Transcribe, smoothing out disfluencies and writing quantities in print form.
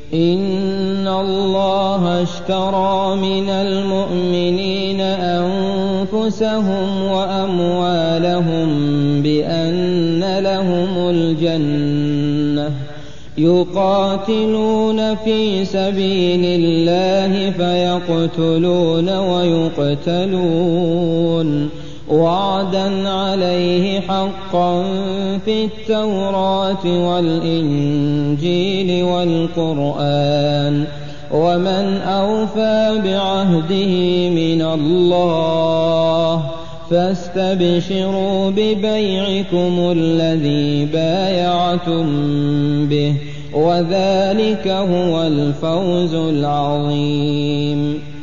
إن الله اشترى من المؤمنين أنفسهم وأموالهم بأن لهم الجنة يقاتلون في سبيل الله فيقتلون ويقتلون وعدا عليه حقا في التوراة والإنجيل والقرآن ومن أوفى بعهده من الله فاستبشروا ببيعكم الذي بايعتم به وذلك هو الفوز العظيم.